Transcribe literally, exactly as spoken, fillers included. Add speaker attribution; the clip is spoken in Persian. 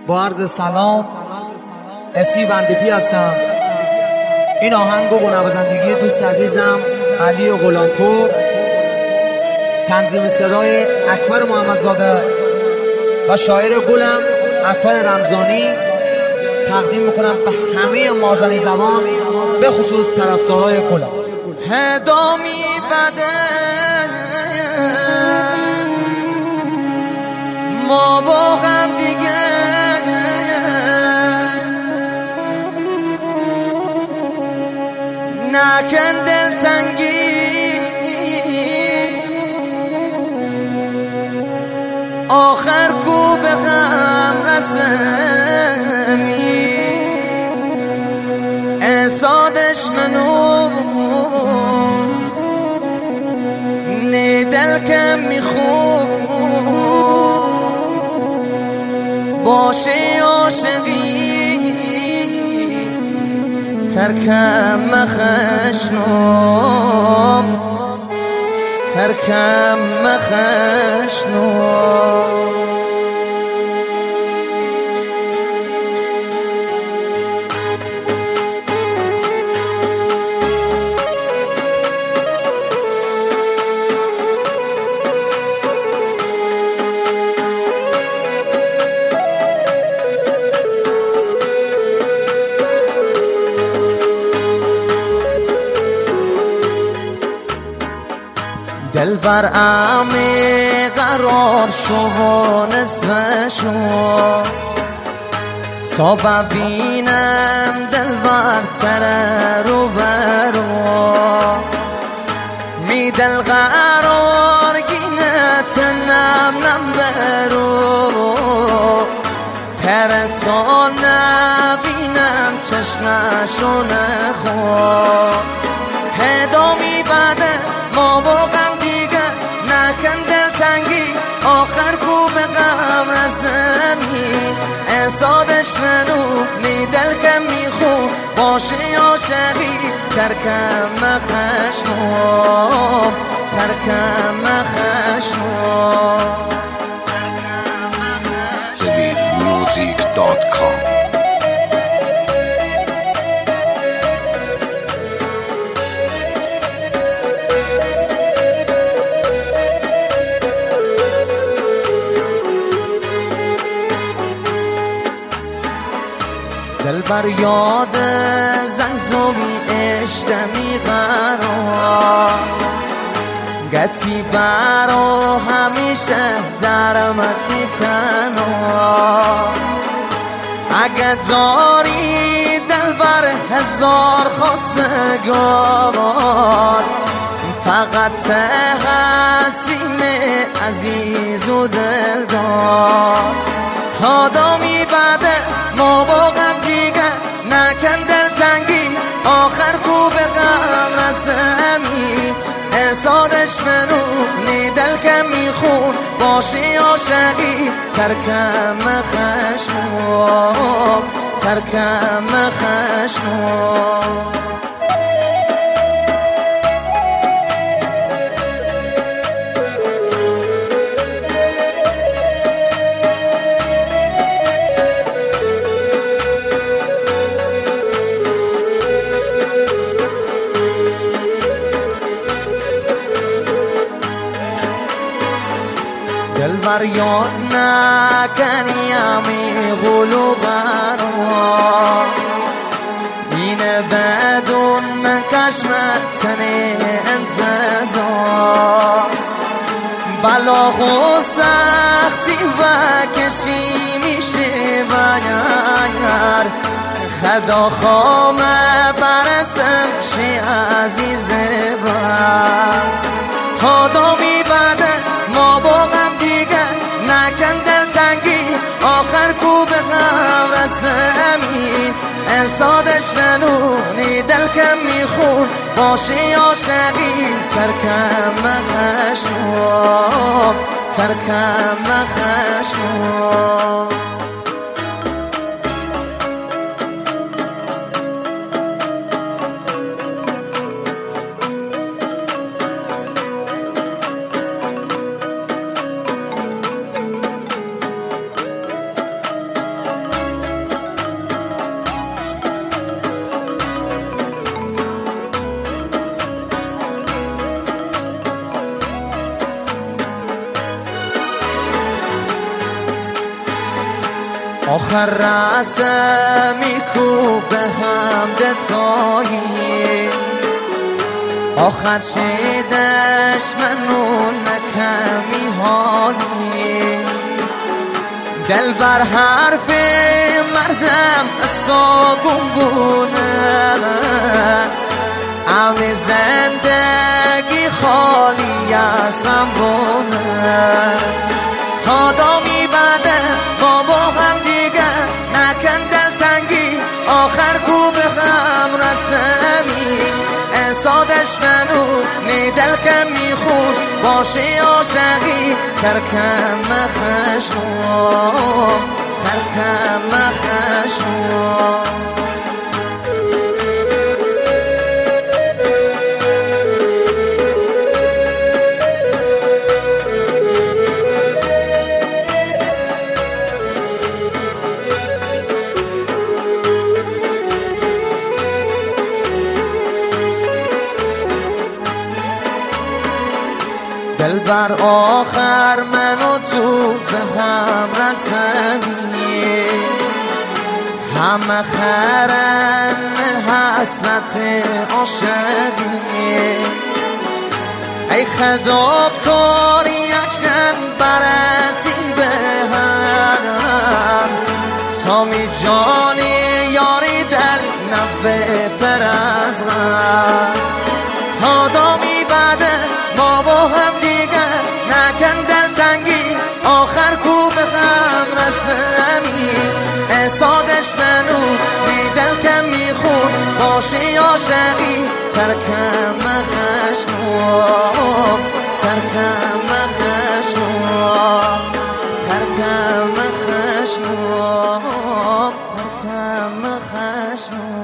Speaker 1: با عرض سلام، اسی بندپی هستم. این آهنگو با نوازندگی دوست عزیزم علی غلامپور، تنظیم صدای اکبر محمدزاده و شاعر گلم اکبر رمضانی تقدیم میکنم به همه مازنی زبان، به خصوص طرفدارای گلم.
Speaker 2: هدامی بده ما با هم دیگه نکن دلتنگی، آخر کو به غم رسمی احسادش منو نی دل کم میخون باشه عاشقی ترکم مخشنم ترکم مخشنم دل بر عمی قرار شو نصف شو تا ببینم دل بر تره رو برو می دل قرار گینت نم نم برو تره تا نبینم چشمشو نخو هدامی بده ما با غم دیگه نکن دلتنگی آخر کو به غم رسمی احسادش منو نی دل کم میخون باشه عاشقی ترکم مخشنم ترکم مخشنم
Speaker 3: سوید موزیک دات کام.
Speaker 2: دل بر یاد زنگزومی اشتمی قرار گتی برا همیشه درمتی کنار اگه داری دل بر هزار خواستگار فقط هستیم عزیز و دلدار آدمی بده ما با غم دیگه نکن دلتنگی آخر کو به غم رسمی احسادش منو نی دل کم میخون باشه عاشقی ترکم مخشنم ترکم مخشنم دل بر یاد نکنی امی غلو بروا اینه بدون من کشمت سنه انتظار بلا خو سختی و کشی میشه بگر خدا خوامه برسم شی عزیزه بر آدمی بده ما با غم دیگه نکن دلتنگی آخر کو به غم رسمی احسادش منو نی دل کم میخون باشه عاشقی ترکم مخشنم ترکم مخشنم آخر رسمی کو به حمد تویی آخر شیدش منو نکمی حالی دل بر حرف مردم اصابون بونه امی زندگی خالی از غم بونه آدمی بده ما با هم دیگه نکن دلتنگی آخر کو به غم رسمی احسادش منو می دل کم میخون باشی عاشقی ترکم مخشنو ترکم مخشنو دل بر آخر من و تو به هم رسمی همه خرم حسرت عاشقی ای خدا کاری اکشن برسیم به هم تا می جانی یاری دل نبه پر از غم آدمی بده ما با هم نکن دلتنگی آخر کو به غم رسمی احسادش منو بی دل کم میخون باشی عاشقی ترکم مخشنو ترکم مخشنو ترکم مخشنو ترکم مخشنو